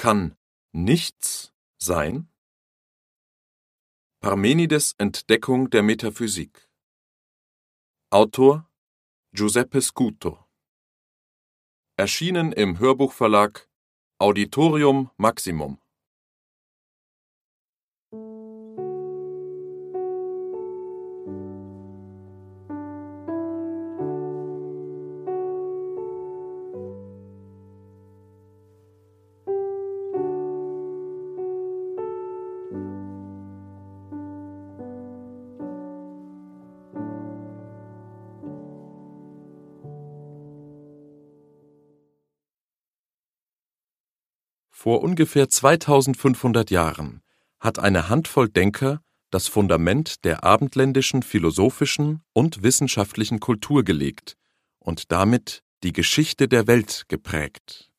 Kann nichts sein? Parmenides' Entdeckung der Metaphysik. Autor Giuseppe Scuto. Erschienen im Hörbuchverlag Auditorium Maximum. Vor ungefähr 2500 Jahren hat eine Handvoll Denker das Fundament der abendländischen philosophischen und wissenschaftlichen Kultur gelegt und damit die Geschichte der Welt geprägt.